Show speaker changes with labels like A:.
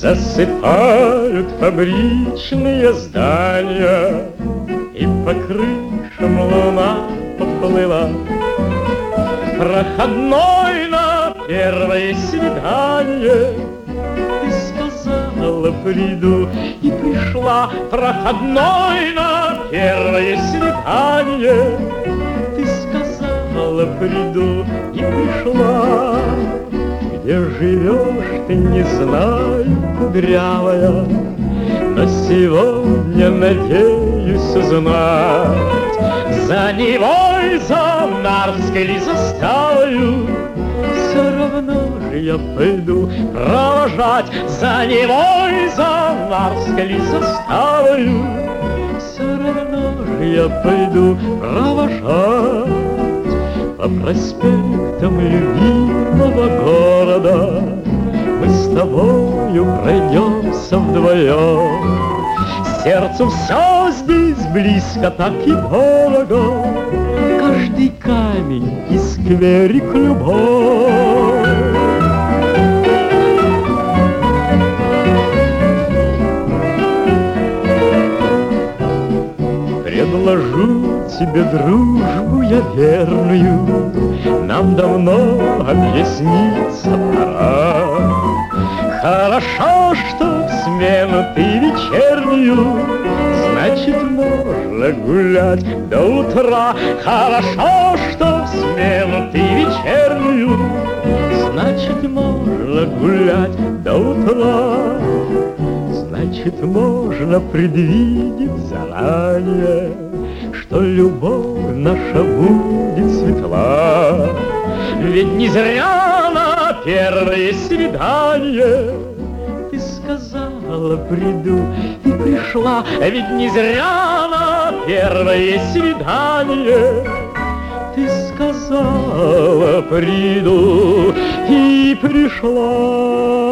A: Засыпают фабричные здания, и по крышам луна поплыла. Проходной на первое свидание ты сказала, приду, и пришла. Проходной на первое свидание ты сказала, приду, и пришла. Где живешь, ты не знаю, кудрявая, но сегодня надеюсь узнать. За Невой, за Нарвской ли заставою все равно же я пойду провожать. За Невой, за Нарвской ли заставою все равно же я пойду провожать. По проспектам любимого города мы с тобою пройдемся вдвоем. Сердцу все здесь близко, так и дорого, каждый камень и скверик любовь. Предложу тебе дружбу я верную, нам давно объясниться пора. Хорошо, что в смену ты вечернюю, значит, можно гулять до утра. Хорошо, что в смену ты вечернюю, значит, можно гулять до утра. Значит, можно предвидеть заранее, что любовь наша будет светла. Ведь не зря на первое свидание ты сказала, приду, и пришла. Ведь не зря на первое свидание ты сказала, приду, и пришла.